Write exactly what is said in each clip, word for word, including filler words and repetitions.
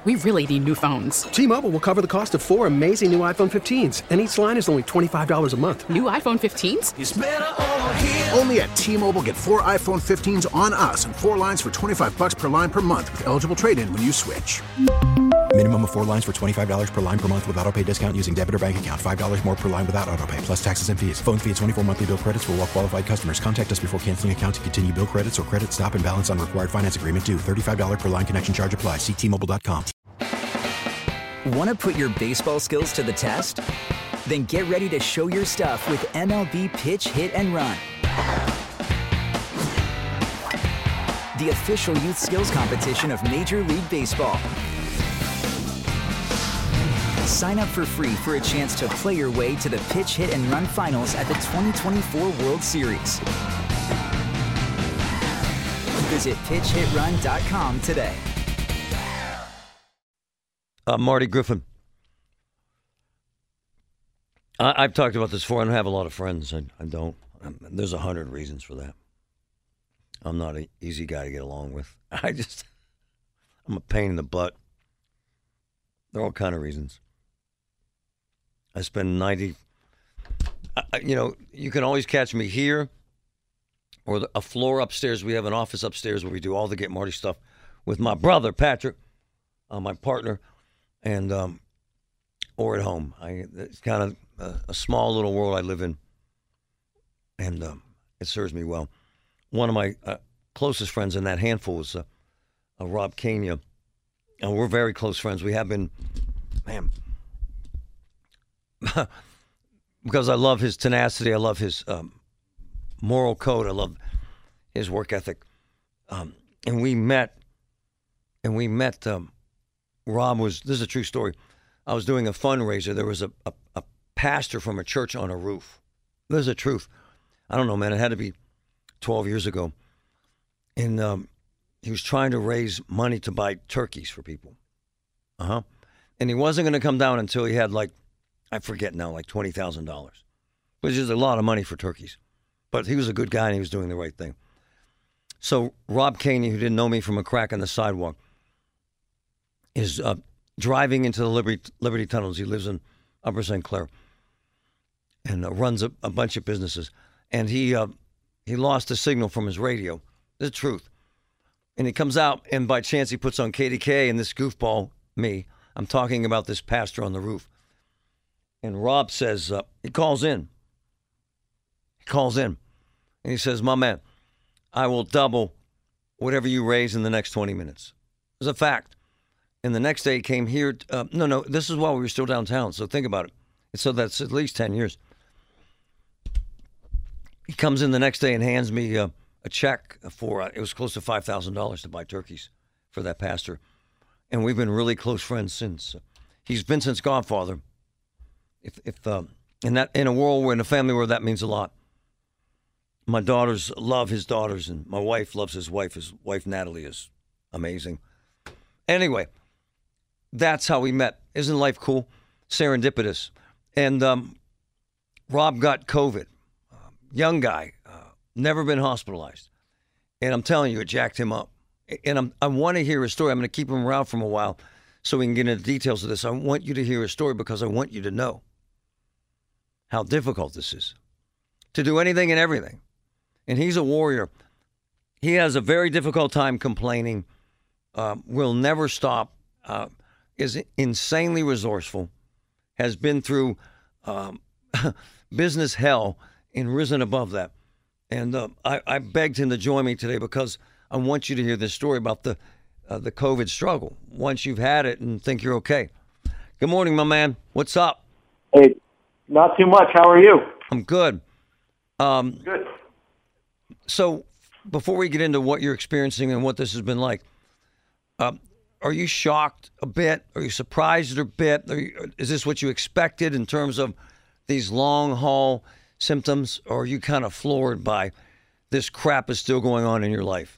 We really need new phones. T-Mobile will cover the cost of four amazing new iPhone fifteens, and each line is only twenty-five dollars a month. New iPhone fifteens? It's better over here. Only at T-Mobile, get four iPhone fifteens on us and four lines for twenty-five dollars per line per month with eligible trade-in when you switch. Minimum of four lines for twenty-five dollars per line per month with autopay discount using debit or bank account. five dollars more per line without autopay, plus taxes and fees. Phone fee at twenty-four monthly bill credits for well-qualified customers. Contact us before canceling account to continue bill credits or credit stop and balance on required finance agreement due. thirty-five dollars per line connection charge applies. See T Mobile dot com. Want to put your baseball skills to the test? Then get ready to show your stuff with M L B Pitch, Hit, and Run. The official youth skills competition of Major League Baseball. Sign up for free for a chance to play your way to the Pitch, Hit, and Run finals at the twenty twenty-four World Series. Visit pitch hit run dot com today. Uh, Marty Griffin. I, I've talked about this before. I don't have a lot of friends. I, I don't. Um, there's a hundred reasons for that. I'm not an easy guy to get along with. I just, I'm a pain in the butt. There are all kind of reasons. I spend ninety, I, you know, you can always catch me here or the, a floor upstairs. We have an office upstairs where we do all the Get Marty stuff with my brother, Patrick, uh, my partner, and, um, or at home. I, it's kind of a, a small little world I live in, and um, it serves me well. One of my uh, closest friends in that handful is uh, uh, Rob Kania, and we're very close friends. We have been, man, because I love his tenacity. I love his um, moral code. I love his work ethic. Um, and we met, and we met, um, Rob was, this is a true story. I was doing a fundraiser. There was a, a, a pastor from a church on a roof. This is the truth. I don't know, man. It had to be twelve years ago. And um, he was trying to raise money to buy turkeys for people. Uh-huh. And he wasn't going to come down until he had like, I forget now, like twenty thousand dollars, which is a lot of money for turkeys. But he was a good guy and he was doing the right thing. So Rob Caney, who didn't know me from a crack in the sidewalk, is uh, driving into the Liberty, Liberty Tunnels. He lives in Upper Saint Clair and uh, runs a, a bunch of businesses. And he uh, he lost the signal from his radio. This is the truth. And he comes out, and by chance he puts on K D K, and this goofball, me, I'm talking about this pastor on the roof. And Rob says, uh, he calls in. He calls in. And he says, my man, I will double whatever you raise in the next twenty minutes. It's a fact. And the next day he came here. Uh, no, no, this is while we were still downtown. So think about it. So that's at least ten years. He comes in the next day and hands me uh, a check for, uh, it was close to five thousand dollars to buy turkeys for that pastor. And we've been really close friends since. He's Vincent's godfather. If, if um, in that in a world where in a family where that means a lot. My daughters love his daughters, and my wife loves his wife. His wife Natalie is amazing. Anyway, that's how we met. Isn't life cool? Serendipitous. And um, Rob got COVID. Uh, young guy, uh, never been hospitalized, and I'm telling you, it jacked him up. And I'm, I want to hear his story. I'm going to keep him around for a while so we can get into the details of this. I want you to hear his story because I want you to know how difficult this is to do anything and everything. And he's a warrior. He has a very difficult time complaining, uh, will never stop, uh, is insanely resourceful, has been through um, business hell and risen above that. And uh, I, I begged him to join me today because I want you to hear this story about the uh, the COVID struggle once you've had it and think you're okay. Good morning, my man. What's up? Hey, not too much. How are you? I'm good. Um, good. So before we get into what you're experiencing and what this has been like, uh, are you shocked a bit? Are you surprised a bit? Are you, is this what you expected in terms of these long haul symptoms? Or are you kind of floored by this crap is still going on in your life?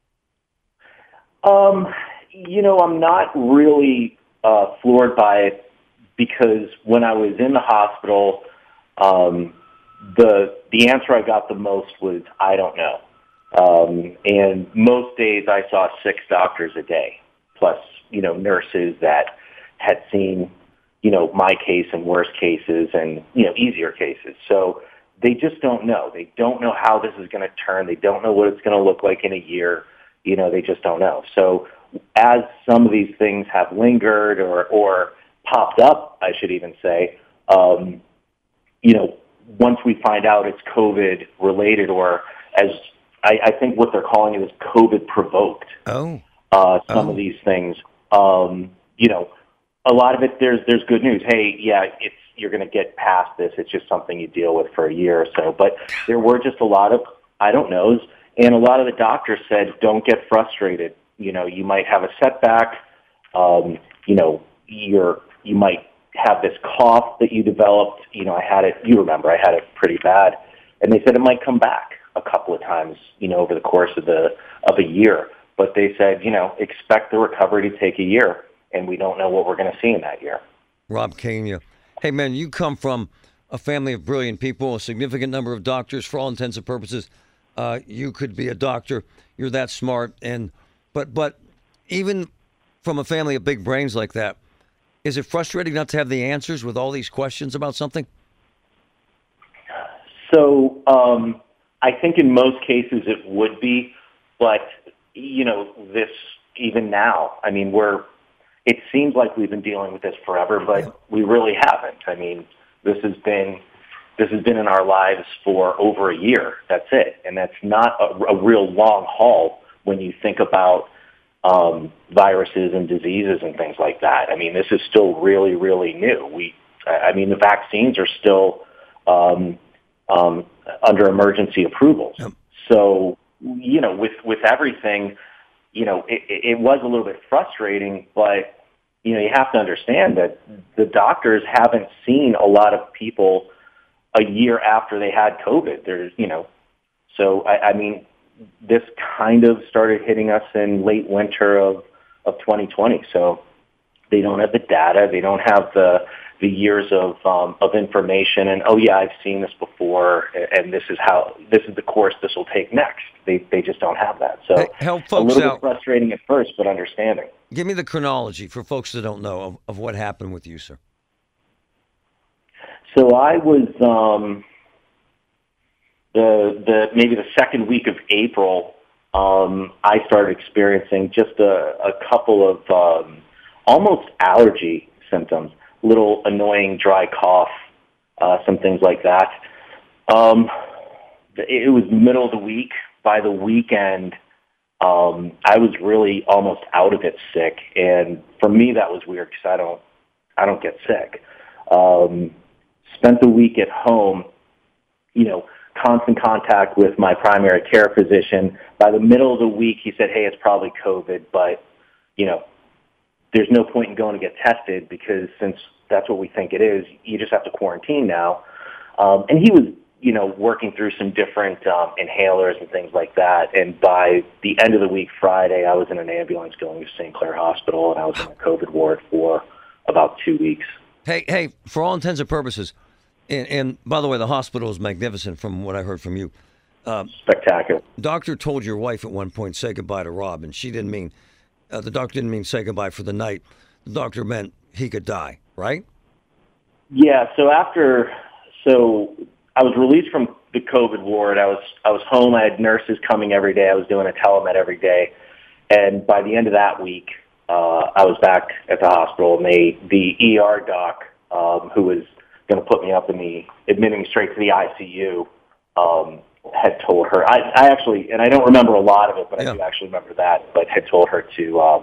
Um, you know, I'm not really uh, floored by it because when I was in the hospital, um, the the answer I got the most was, I don't know. Um, and most days I saw six doctors a day. plus, you know, nurses that had seen, you know, my case and worse cases and, you know, easier cases. So they just don't know. They don't know how this is going to turn. They don't know what it's going to look like in a year. You know, they just don't know. So as some of these things have lingered or, or popped up, I should even say, um, you know, once we find out it's COVID related, or as I, I think what they're calling it is COVID provoked. Oh, uh, some oh. of these things, um, you know, a lot of it, there's, there's good news. Hey, yeah, it's, you're going to get past this. It's just something you deal with for a year or so. But there were just a lot of, I don't knows. And a lot of the doctors said, don't get frustrated. You know, you might have a setback. Um, you know, you're, you might have this cough that you developed. You know, I had it, you remember, I had it pretty bad. And they said it might come back a couple of times, you know, over the course of the, of a year. But they said, you know, expect the recovery to take a year. And we don't know what we're going to see in that year. Rob Kania. Hey, man, you come from a family of brilliant people, a significant number of doctors. For all intents and purposes, uh, you could be a doctor. You're that smart. And but but even from a family of big brains like that, is it frustrating not to have the answers with all these questions about something? So um, I think in most cases it would be. But, you know, this even now, I mean, we're it seems like we've been dealing with this forever, but we really haven't. I mean, this has been this has been in our lives for over a year. That's it, and that's not a, a real long haul when you think about um, viruses and diseases and things like that. I mean, this is still really, really new. We, I mean, the vaccines are still um, um, under emergency approvals. Yep. So, you know, with with everything, you know, it, it was a little bit frustrating, but you know, you have to understand that the doctors haven't seen a lot of people a year after they had COVID. There's, you know, so I, I mean, this kind of started hitting us in late winter of, of twenty twenty. So they don't have the data. They don't have the the years of um, of information. And oh yeah, I've seen this before, and this is how this is the course this will take next. They they just don't have that. So hey, help folks a little out. bit frustrating at first, but understanding. Give me the chronology for folks that don't know of, of what happened with you, sir. So I was um, the the maybe the second week of April. Um, I started experiencing just a, a couple of um, almost allergy symptoms, little annoying dry cough, uh, some things like that. Um, it was middle of the week. By the weekend, um, I was really almost out of it sick, and for me that was weird because I don't, I don't get sick. Um, spent the week at home, you know, constant contact with my primary care physician. By the middle of the week, he said, "Hey, it's probably COVID, but you know, there's no point in going to get tested because since that's what we think it is, you just have to quarantine now." Um, and he was, you know, working through some different um, inhalers and things like that. And by the end of the week, Friday, I was in an ambulance going to Saint Clair Hospital, and I was in a COVID ward for about two weeks. Hey, hey, for all intents and purposes, and, and by the way, the hospital is magnificent from what I heard from you. Um, Spectacular. Doctor told your wife at one point, say goodbye to Rob, and she didn't mean, uh, the doctor didn't mean say goodbye for the night. The doctor meant he could die, right? Yeah, so after, so I was released from the COVID ward. I was I was home. I had nurses coming every day. I was doing a telemed every day. And by the end of that week, uh, I was back at the hospital, and they, the E R doc, um, who was going to put me up in the, admitting me straight to the I C U, um, had told her, I, I actually, and I don't remember a lot of it, but yeah. I do actually remember that, but had told her to um,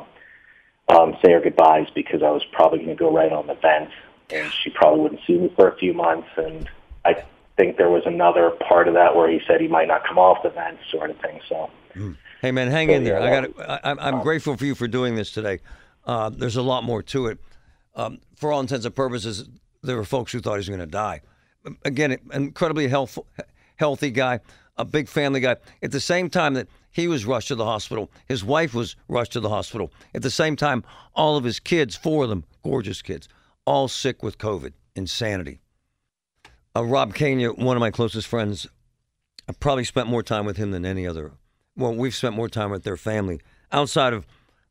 um, say her goodbyes because I was probably going to go right on the vent, and she probably wouldn't see me for a few months. And I think there was another part of that where he said he might not come off the vent, sort of thing. So, hey man, hang so, in there. Yeah, I got. I'm, I'm grateful for you for doing this today. Uh, there's a lot more to it. Um, for all intents and purposes, there were folks who thought he was going to die. Again, incredibly health, healthy guy, a big family guy. At the same time that he was rushed to the hospital, his wife was rushed to the hospital. At the same time, all of his kids, four of them, gorgeous kids, all sick with COVID. Insanity. Uh, Rob Kania, one of my closest friends, I probably spent more time with him than any other. Well, we've spent more time with their family outside of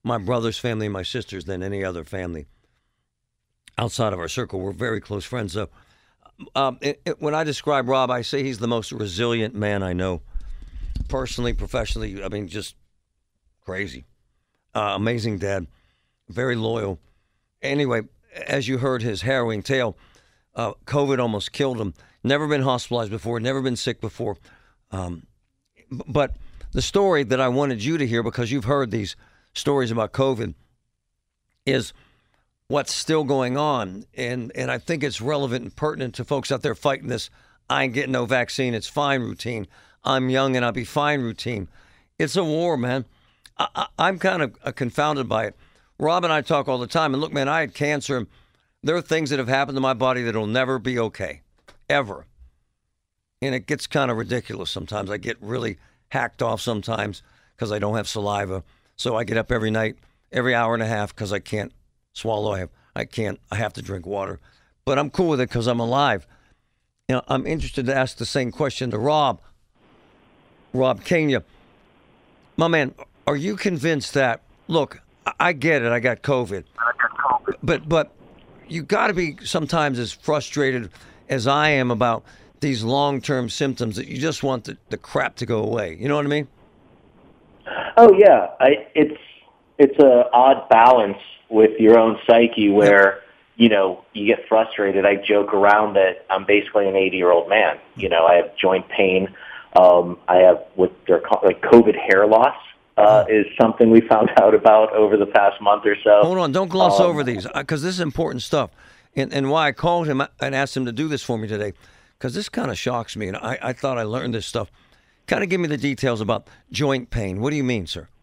my brother's family and my sister's than any other family outside of our circle. We're very close friends. So um, it, it, when I describe Rob, I say he's the most resilient man I know, personally, professionally. I mean, just crazy. Uh, amazing dad, very loyal. Anyway, as you heard his harrowing tale, uh, COVID almost killed him. Never been hospitalized before, never been sick before. Um, but the story that I wanted you to hear, because you've heard these stories about COVID, is what's still going on. And, and I think it's relevant and pertinent to folks out there fighting this I ain't getting no vaccine, it's fine routine. I'm young and I'll be fine routine. It's a war, man. I, I, I'm kind of uh, confounded by it. Rob and I talk all the time. And look, man, I had cancer. There are things that have happened to my body that will never be okay, ever. And it gets kind of ridiculous sometimes. I get really hacked off sometimes because I don't have saliva. So I get up every night, every hour and a half because I can't swallow. I have, I can't, I have to drink water. But I'm cool with it because I'm alive. You know, I'm interested to ask the same question to Rob. Rob Kenya. My man, are you convinced that, look, I get it, I got COVID. I got COVID. But, but you got to be sometimes as frustrated as I am about these long-term symptoms that you just want the, the crap to go away. You know what I mean? Oh, yeah. I, it's it's a odd balance with your own psyche where, you know, you get frustrated. I joke around that I'm basically an eighty-year-old man. You know, I have joint pain. Um, I have what they're called, like, COVID hair loss. Uh, is something we found out about over the past month or so. Hold on, don't gloss um, over these, because this is important stuff. And, and why I called him and asked him to do this for me today, because this kind of shocks me, and I, I thought I learned this stuff. Kind of give me the details about joint pain. What do you mean, sir?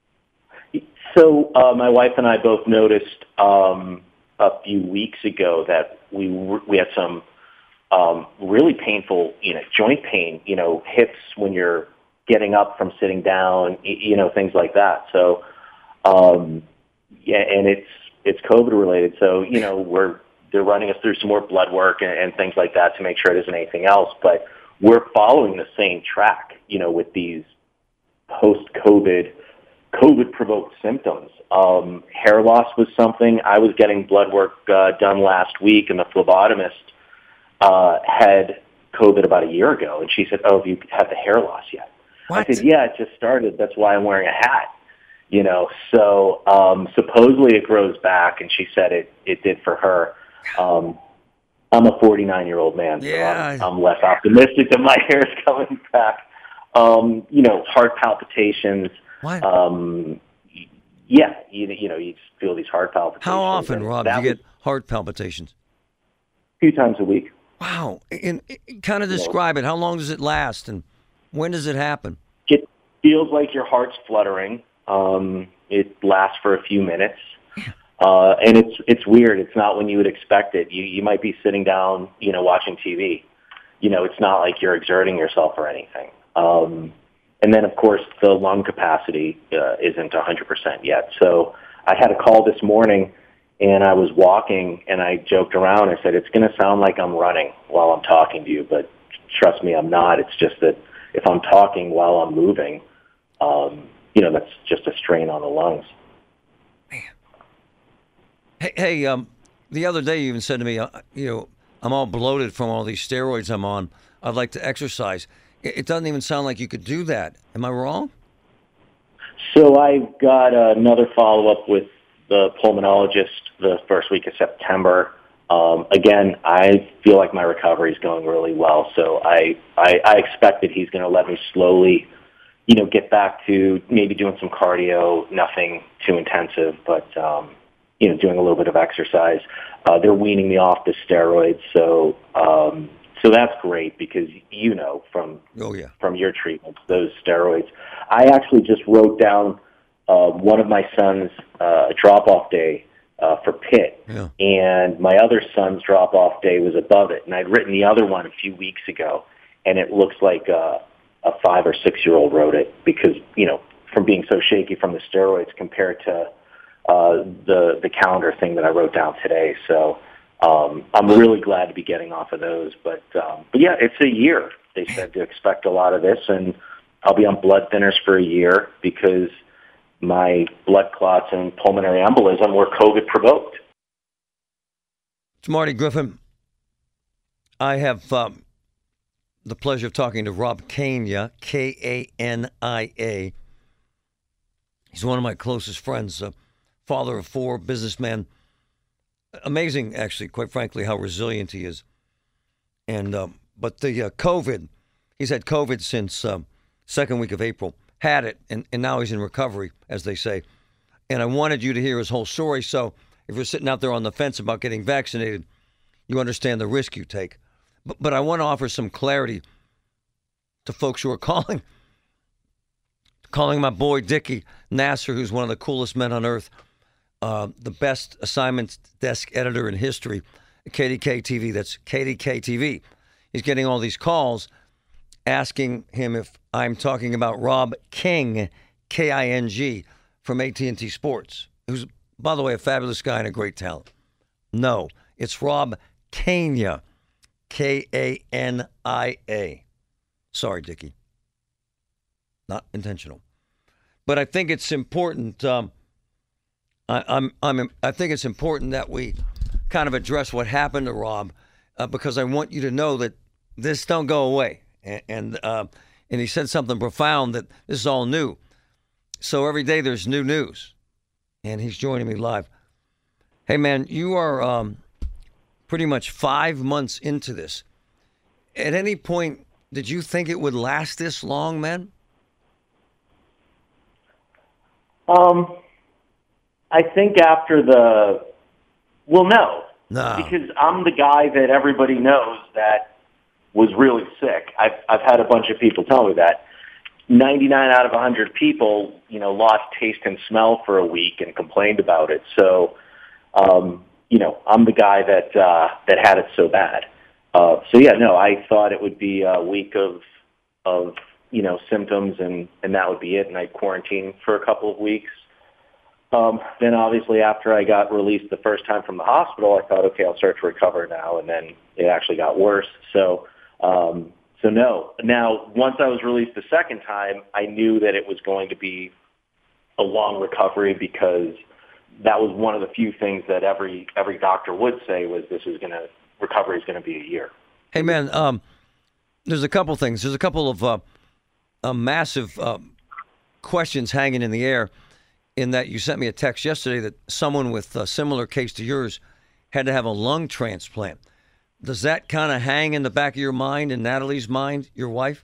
So uh, my wife and I both noticed um, a few weeks ago that we we had some um, really painful, you know, joint pain. You know, hips when you're getting up from sitting down, you know, things like that. So, um, yeah, and it's it's COVID related. So, you know, we're they're running us through some more blood work and, and things like that to make sure it isn't anything else. But we're following the same track, you know, with these post-COVID, COVID-provoked symptoms. Um, hair loss was something. I was getting blood work uh, done last week, and the phlebotomist uh, had COVID about a year ago, and she said, "Oh, have you had the hair loss yet?" What? I said, "Yeah, it just started. That's why I'm wearing a hat." You know, so um, supposedly it grows back, and she said it it did for her. Um, I'm a forty-nine-year-old man, so Yeah. I'm, I'm less optimistic that my hair is coming back. Um, you know, heart palpitations. What? Um, yeah, you, you know, you just feel these heart palpitations. How often, and Rob, do that you get was heart palpitations? a few times a week. Wow. And, and kind of describe it. How long does it last, and when does it happen? It feels like your heart's fluttering. Um, it lasts for a few minutes. Uh, and it's it's weird. It's not when you would expect it. You you might be sitting down, you know, watching T V. You know, it's not like you're exerting yourself or anything. Um, and then, of course, the lung capacity uh, isn't one hundred percent yet. So I had a call this morning, and I was walking, and I joked around. I said, it's going to sound like I'm running while I'm talking to you, but trust me, I'm not. It's just that if I'm talking while I'm moving, um, you know, that's just a strain on the lungs. Hey, hey, um, the other day you even said to me, uh, you know, I'm all bloated from all these steroids I'm on. I'd like to exercise. It, it doesn't even sound like you could do that. Am I wrong? So I got uh, another follow-up with the pulmonologist the first week of September. Um, again, I feel like my recovery is going really well. So I, I, I expect that he's going to let me slowly, you know, get back to maybe doing some cardio, nothing too intensive, but, um, you know, doing a little bit of exercise. Uh, they're weaning me off the steroids, so um, so that's great because you know from oh, yeah. from your treatments, those steroids. I actually just wrote down uh, one of my son's uh, drop-off day uh, for Pitt, Yeah. and my other son's drop-off day was above it, and I'd written the other one a few weeks ago, and it looks like uh, a five or six-year-old wrote it because, you know, from being so shaky from the steroids compared to Uh, the the calendar thing that I wrote down today. So um, I'm really glad to be getting off of those. But um, but yeah, it's a year. They said to expect a lot of this, and I'll be on blood thinners for a year because my blood clots and pulmonary embolism were COVID provoked. It's Marty Griffin. I have um, the pleasure of talking to Rob Kania, K A N I A. He's one of my closest friends, uh, father of four, businessman. Amazing, actually, quite frankly, how resilient he is. And um, but the uh, COVID, he's had COVID since um, second week of April. Had it, and, and now he's in recovery, as they say. And I wanted you to hear his whole story, so if you're sitting out there on the fence about getting vaccinated, you understand the risk you take. But, but I want to offer some clarity to folks who are calling. Calling my boy Dickie Nasser, who's one of the coolest men on earth, uh, the best assignment desk editor in history, K D K T V. That's K D K T V. He's getting all these calls asking him if I'm talking about Rob King, K I N G, from A T and T Sports, who's, by the way, a fabulous guy and a great talent. No, it's Rob Kania, K A N I A. Sorry, Dickie. Not intentional. But I think it's important, um, I, I'm, I'm, I think it's important that we kind of address what happened to Rob, uh, because I want you to know that this don't go away. And and, uh, and he said something profound, that this is all new. So every day there's new news. And he's joining me live. Hey, man, you are um, pretty much five months into this. At any point, did you think it would last this long, man? Um, I think after the, well, no. No. Because I'm the guy that everybody knows that was really sick. I've, I've had a bunch of people tell me that. ninety-nine out of one hundred people, you know, lost taste and smell for a week and complained about it. So, um, you know, I'm the guy that, uh, that had it so bad. Uh, so yeah, no, I thought it would be a week of, of, you know, symptoms and, and that would be it. And I'd quarantine for a couple of weeks. Um, then obviously after I got released the first time from the hospital, I thought, okay, I'll start to recover now. And then it actually got worse. So, um, so no. Now, once I was released the second time, I knew that it was going to be a long recovery, because that was one of the few things that every, every doctor would say was this is going to, recovery is going to be a year. Hey, man, um, there's a couple things. There's a couple of uh, uh, massive uh, questions hanging in the air, in that you sent me a text yesterday that someone with a similar case to yours had to have a lung transplant. Does that kind of hang in the back of your mind and Natalie's mind, your wife?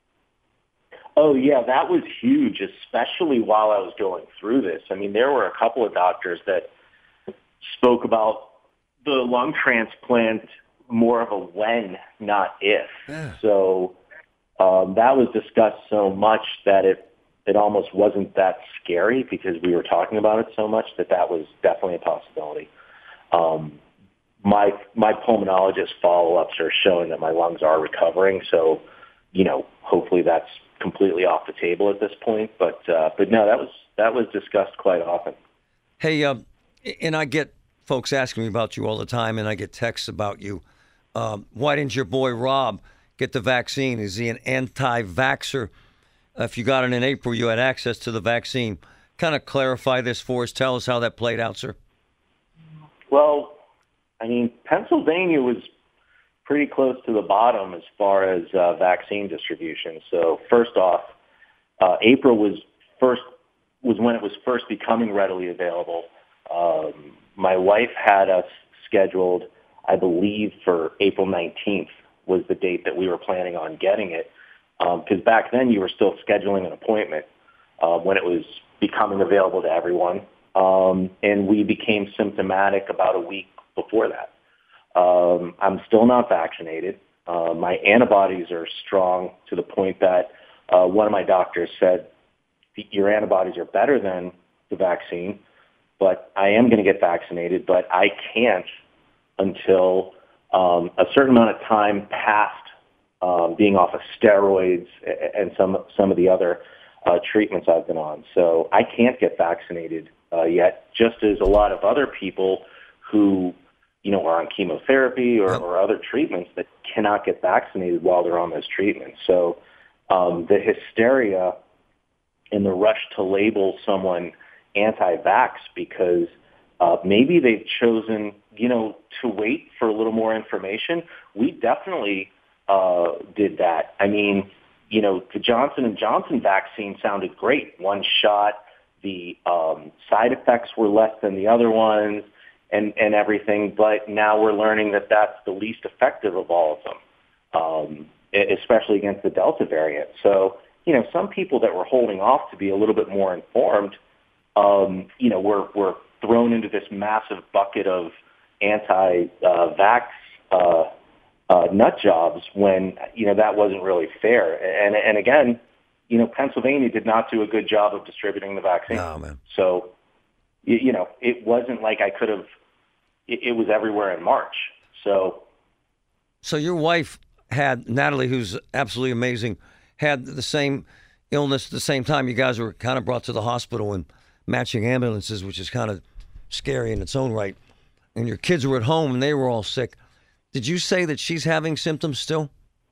Oh, yeah, that was huge, especially while I was going through this. I mean, there were a couple of doctors that spoke about the lung transplant more of a when, not if. Yeah. So um, that was discussed so much that it it almost wasn't that scary, because we were talking about it so much that that was definitely a possibility. Um, my my pulmonologist follow-ups are showing that my lungs are recovering, so, you know, hopefully that's completely off the table at this point. But uh, but no, that was that was discussed quite often. Hey, uh, and I get folks asking me about you all the time, and I get texts about you. Um, why didn't your boy Rob get the vaccine? Is he an anti-vaxxer? If you got it in April, you had access to the vaccine. Kind of clarify this for us. Tell us how that played out, sir. Well, I mean, Pennsylvania was pretty close to the bottom as far as uh, vaccine distribution. So first off, uh, April was first was when it was first becoming readily available. Um, my wife had us scheduled, I believe, for April nineteenth was the date that we were planning on getting it. Because um, back then you were still scheduling an appointment uh, when it was becoming available to everyone. Um, and we became symptomatic about a week before that. Um, I'm still not vaccinated. Uh, my antibodies are strong to the point that uh, one of my doctors said, your antibodies are better than the vaccine, but I am going to get vaccinated, but I can't until um, a certain amount of time past Um, being off of steroids and some some of the other uh, treatments I've been on. So I can't get vaccinated uh, yet, just as a lot of other people who, you know, are on chemotherapy or, or other treatments that cannot get vaccinated while they're on those treatments. So um, the hysteria in the rush to label someone anti-vax because uh, maybe they've chosen, you know, to wait for a little more information. We definitely uh, did that. I mean, you know, the Johnson and Johnson vaccine sounded great. One shot, the um, side effects were less than the other ones and, and everything, but now we're learning that that's the least effective of all of them, um, especially against the Delta variant. So, you know, some people that were holding off to be a little bit more informed, um, you know, were, were thrown into this massive bucket of anti-vax uh, uh, nut jobs when, you know, that wasn't really fair. And, and again, you know, Pennsylvania did not do a good job of distributing the vaccine. No, man. So, you, you know, it wasn't like I could have, it, it was everywhere in March. So, So your wife had, Natalie, who's absolutely amazing, had the same illness at the same time. You guys were kind of brought to the hospital in matching ambulances, which is kind of scary in its own right. And your kids were at home and they were all sick. Did you say that she's having symptoms still?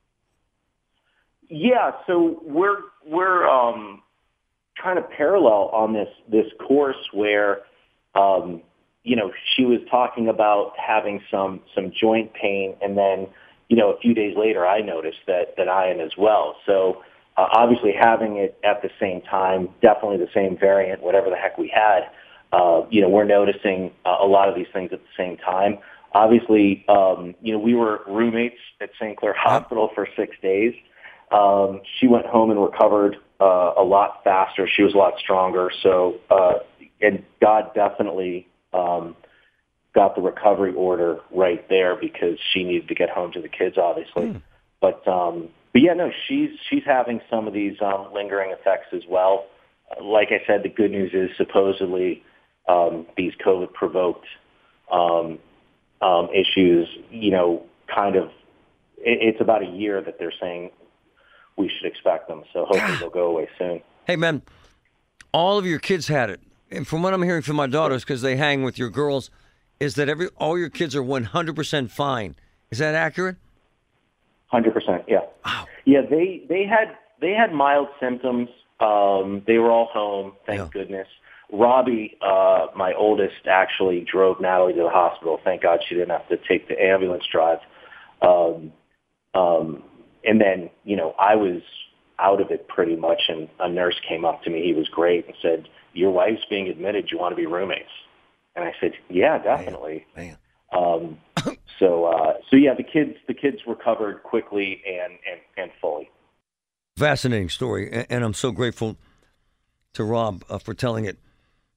yeah, so we're, we're um, kind of parallel on this, this course where, um, you know, she was talking about having some, some joint pain, and then, you know, a few days later, I noticed that, that I am as well. So uh, obviously having it at the same time, definitely the same variant, whatever the heck we had, uh, you know, we're noticing uh, a lot of these things at the same time. Obviously, um, you know, we were roommates at Saint Clair Hospital for six days. Um, she went home and recovered uh, a lot faster. She was a lot stronger. So, uh, and God definitely um, got the recovery order right there because she needed to get home to the kids, obviously. Mm. But, um, but yeah, no, she's she's having some of these um, lingering effects as well. Uh, like I said, the good news is supposedly um, these COVID-provoked um, um, issues, you know, kind of, it, it's about a year that they're saying we should expect them. So hopefully they'll go away soon. Hey, man, all of your kids had it. And from what I'm hearing from my daughters, because they hang with your girls, is that every all your kids are one hundred percent fine. Is that accurate? one hundred percent, yeah. Wow. Yeah, they, they had they had mild symptoms. Um, they were all home, thank Yeah. goodness. Robbie, uh, my oldest, actually drove Natalie to the hospital. Thank God she didn't have to take the ambulance drive. Um, um, and then, you know, I was out of it pretty much, and a nurse came up to me. He was great and said, "Your wife's being admitted. You want to be roommates?" And I said, "Yeah, definitely." Man, Um, so, uh, so yeah, the kids, the kids recovered quickly and, and, and fully. fascinating story. And, and I'm so grateful to Rob uh, for telling it.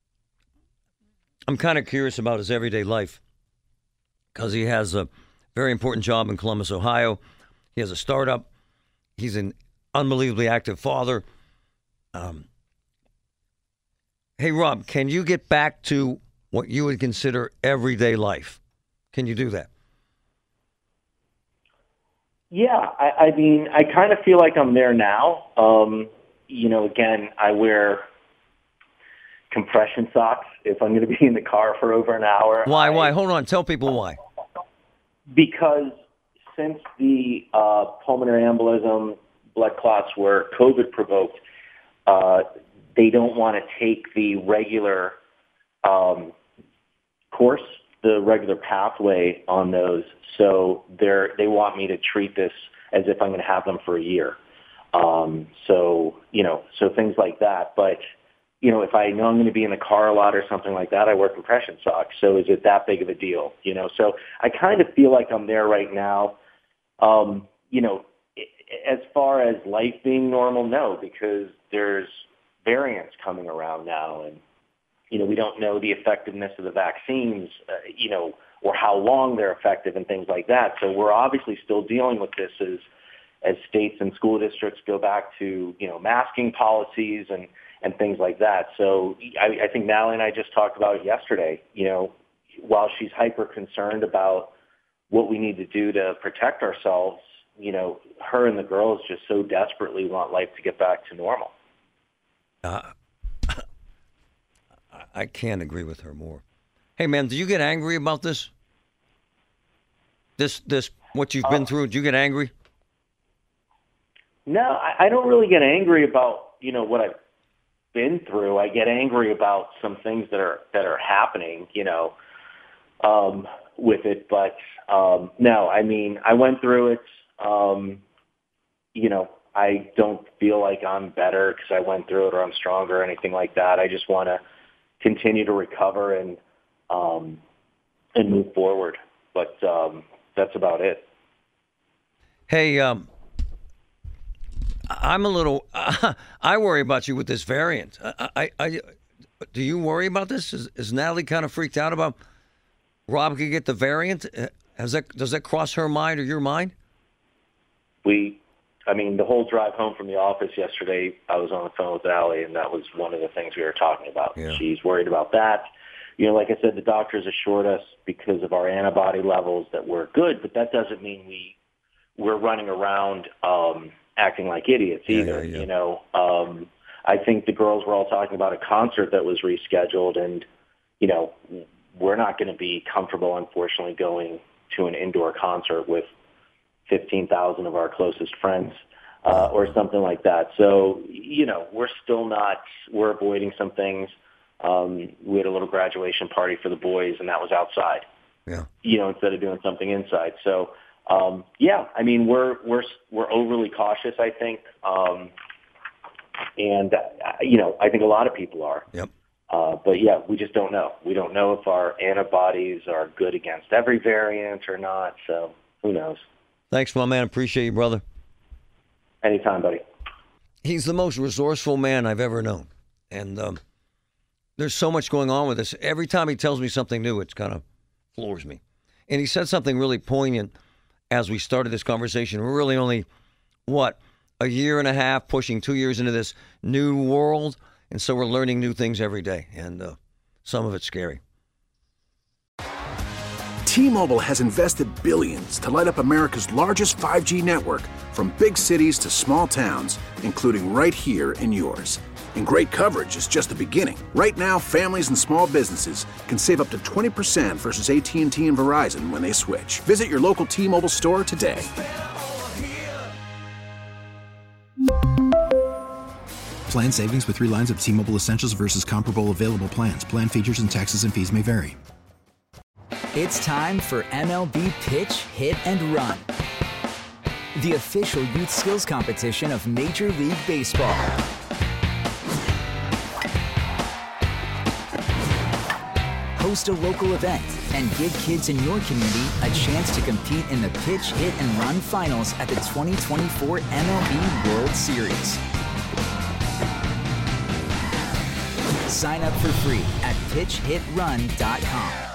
I'm kind of curious about his everyday life because he has a very important job in Columbus, Ohio. He has a startup. He's an unbelievably active father. Um, hey, Rob, can you get back to what you would consider everyday life? Can you do that? Yeah, I, I mean, I kind of feel like I'm there now. Um, you know, again, I wear compression socks if I'm going to be in the car for over an hour. Why? I, Why? Hold on. Tell people why. Because since the uh, pulmonary embolism blood clots were COVID provoked, uh, they don't want to take the regular um, course, the regular pathway on those. So they're they want me to treat this as if I'm going to have them for a year. Um, so you know, so things like that. But you know, if I know I'm going to be in the car a lot or something like that, I wear compression socks. So is it that big of a deal? You know, so I kind of feel like I'm there right now. Um, you know, as far as life being normal, no, because there's variants coming around now, and you know, we don't know the effectiveness of the vaccines, uh, you know, or how long they're effective and things like that. So we're obviously still dealing with this as as states and school districts go back to, you know, masking policies and, and things like that. So I, I think Natalie and I just talked about it yesterday. You know, while she's hyper concerned about what we need to do to protect ourselves, you know, her and the girls just so desperately want life to get back to normal. Uh, I can't agree with her more. Hey, man, do you get angry about this? This, this, what you've been through, do you get angry? No, I, I don't really get angry about, you know, what I've been through, I get angry about some things that are that are happening, you know, um, with it. But um, no, I mean, I went through it. Um, you know, I don't feel like I'm better because I went through it or I'm stronger or anything like that. I just want to continue to recover and um, and move forward. But um, that's about it. Hey, um, I'm a little. Uh, I worry about you with this variant. I, I, I, do you worry about this? Is, is Natalie kind of freaked out about Rob could get the variant? Has that does that cross her mind or your mind? We. I mean, the whole drive home from the office yesterday, I was on the phone with Allie, and that was one of the things we were talking about. Yeah. She's worried about that. You know, like I said, the doctors assured us because of our antibody levels that we're good, but that doesn't mean we, we're running around um, acting like idiots either. Yeah, yeah, yeah. You know, um, I think the girls were all talking about a concert that was rescheduled, and, you know, we're not going to be comfortable, unfortunately, going to an indoor concert with fifteen thousand of our closest friends uh, or something like that. So, you know, we're still not, we're avoiding some things. Um, we had a little graduation party for the boys, and that was outside, yeah. you know, instead of doing something inside. So, um, yeah, I mean, we're, we're, we're overly cautious, I think. Um, and, uh, you know, I think a lot of people are. Yep. Uh, but, yeah, we just don't know. We don't know if our antibodies are good against every variant or not. So who knows? Thanks, my man. Appreciate you, brother. Anytime, buddy. He's the most resourceful man I've ever known. And um, there's so much going on with this. Every time he tells me something new, it kind of floors me. And he said something really poignant as we started this conversation. We're really only, what, a year and a half, pushing two years into this new world. And so we're learning new things every day. And uh, some of it's scary. T-Mobile has invested billions to light up America's largest five G network, from big cities to small towns, including right here in yours. And great coverage is just the beginning. Right now, families and small businesses can save up to twenty percent versus A T and T and Verizon when they switch. Visit your local T-Mobile store today. Plan savings with three lines of T-Mobile Essentials versus comparable available plans. Plan features and taxes and fees may vary. It's time for M L B Pitch, Hit, and Run, the official youth skills competition of Major League Baseball. Host a local event and give kids in your community a chance to compete in the Pitch, Hit, and Run finals at the twenty twenty-four M L B World Series. Sign up for free at pitch hit run dot com.